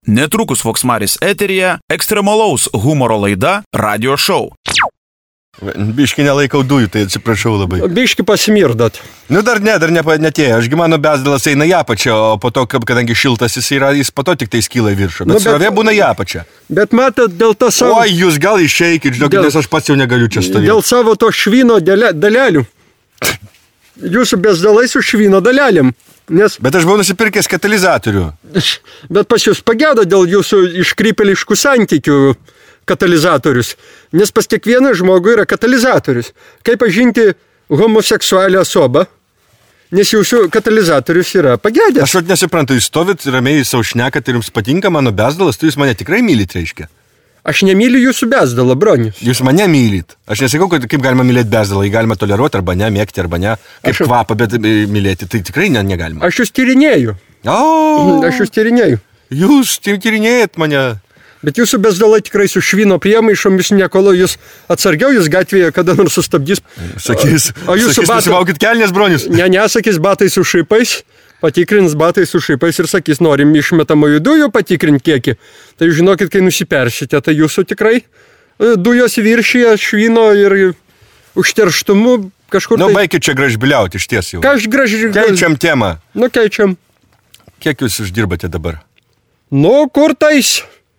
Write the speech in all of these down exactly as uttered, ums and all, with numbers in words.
Netrukus Voksmaris eteryje ekstremalaus humoro laida Radio Show. Biški nelaikau dujų, tai atsiprašau labai. Biški pasimirdat. Nu dar ne, dar nepatėjo. Ašgi mano bezdalas eina į apačią, o po to, kadangi šiltas jis yra, jis po to tik tai skyla į viršų. Bet, nu, bet srovė būna į apačią. Bet matot, dėl to savo... Oi, jūs gal išeikit, žinokit, dėl... nes aš pats jau negaliu čia stovėti. Dėl savo to švino dalelių. Jūsų bezdalai su švino dalelėm. Nes... Bet aš buvau nusipirkęs katalizatorių. Bet pas jūs pagėdo dėl jūsų iškrypeliškų santykių katalizatorius. Nes pas kiekvieną žmogų yra katalizatorius. Kaip pažinti homoseksualią osobą, nes jūsų katalizatorius yra pagėdęs. Aš vat nesuprantu, jūs stovit ramiai savo šnekat ir jums patinka mano bezdalas, tu jūs mane tikrai mylit, reiškia. Aš nemyliu jūsų bezdalą, bronius. Jūs mane mylit. Aš nesakau, kad kaip galima mylėti bezdalą, jį galima toleruoti arba ne, mėgti arba ne, kaip aš... kvapą, bet mylėti, tai tikrai ne, negalima. Aš jūs tyrinėju. O, aš jūs tyrinėju. Jūs tyrinėjat mane. Bet jūsų bezdalai tikrai su švino priemaišomis nekolo, jūs atsargiau, jūs gatvėje kada nors sustabdys. Sakys, o jūsų sakys, nusimaukit kelnes, bronius. Ne, nesakys batai su šaipais, patikrins batai su šaipais ir sakys, norim išmetamųjų dujų patikrinti kiekį. Tai žinokit, kai nusipersite, tai jūsų tikrai dujos viršyje švino ir užterštumu kažkur. Nu, tai... baikit čia gražbiliauti, iš ties jau. Ką aš gražbiliauti? Keičiam temą. Nu, keičiam. Kiek jūs uždirbate dabar? Nu, kur tais?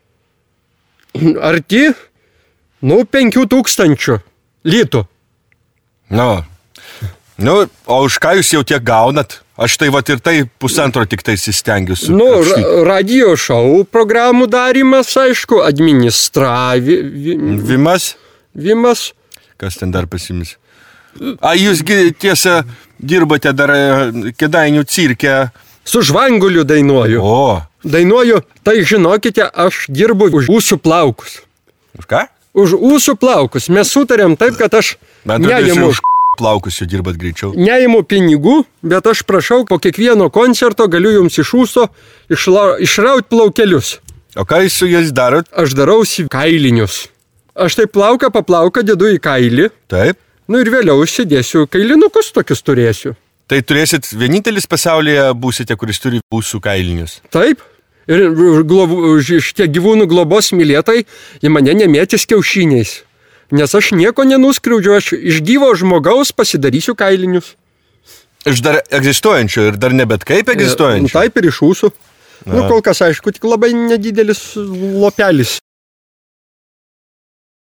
Arti, nu, penkių tūkstančių litų. Nu, nu, o už ką jūs jau tiek gaunat? Aš tai vat ir tai pusantro tik tai įstengiuosi. Nu, ra radio šou programų darymas, aišku, administravimas. Vimas? Vimas. Kas ten dar pasimis? A, jūs tiesa dirbate dar Kėdainių cirke. Su Žvanguliu dainuoju. O. Dainuoju, tai žinokite, aš dirbu už ūsų plaukus. Už ką? Už ūsų plaukus. Mes sutarėm taip, kad aš neimu... Už plaukus jau dirbat greičiau. Neimu pinigų, bet aš prašau, po kiekvieno koncerto galiu jums iš ūso išla... išrauti plaukelius. O ką jūs su jais darot? Aš darausi kailinius. Aš tai plauką paplauką dedu į kailį. Taip. Nu ir vėliau užsidėsiu kailinukus tokius turėsiu. Tai turėsit vienintelis pasaulyje būsite, kuris turi ūsų kailinius. Taip. Ir globo, šitie gyvūnų globos mylėtai į mane nemėtis kiaušiniais. Nes aš nieko nenuskriaudžiu, aš iš gyvo žmogaus pasidarysiu kailinius. Iš dar egzistuojančių ir dar ne bet kaip egzistuojančių? Taip ir iš ūsų. Nu, kol kas, aišku, tik labai nedidelis lopelis.